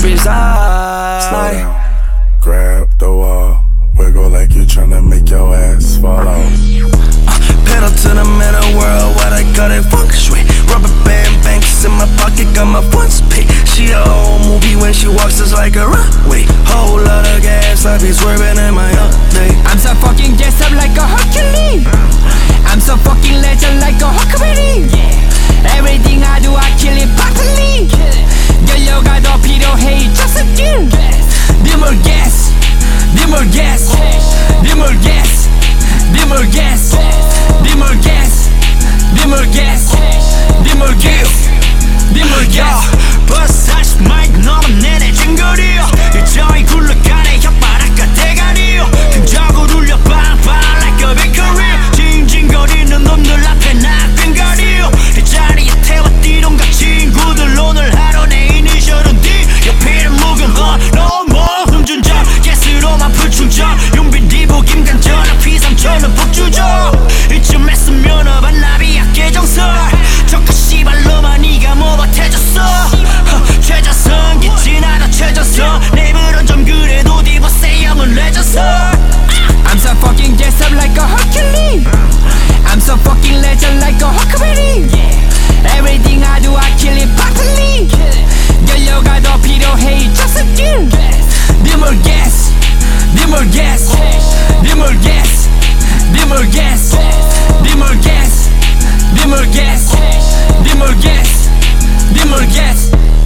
reside. Slow down, grab the wall, wiggle like you tryna make your ass fall off. Pedal to the metal world, what I call it funk shui. Rubber band banks in my pocket, got my funds paid. She a whole movie when she walks just like a runway. Whole lot of gas, I be swerving in my update. I'm so fucking gassed up like a Hercules. I'm so fucking legend like a Hercules. Everything I do I kill it properly. 연료가 더 필요해 just a kill. Dimmer gas, dimmer gas, dimmer gas, dimmer gas, dimmer gas, dimmer gas, dimmer gas, dimmer gas. 버스 40마일 넘은 내내 징거리요 일정이 굴러가네 혓바닥과 대가리요 긍정을 울려 빵빵 like a bakery 징징거리는 놈들 앞에 나끈거리요 이 자리에 태워 띠동갑 친구들 오늘 하루 내 이니셜은 D 옆에는 묵은 너무 음주운전 가스로만 불충전 용빈 디보 김간전 피삼천은 폭주죠 이쯤 했으면 반나비 약계정설 저까 씨발로만 니가 뭐 못해줬어 최저선 기진 않아 최저선 내 입으론 좀 그래도 디보세 형은 레전드 I'm so fucking gassed up like a Hercules. I'm so fucking legend like a Hercules. Everything I do I kill it properly. 연료가 더 필요해 just a kill. Dimmer gas, dimmer gas, dimmer gas, dimmer gas, dimmer gas, dimmer gas, dimmer gas, dimmer gas.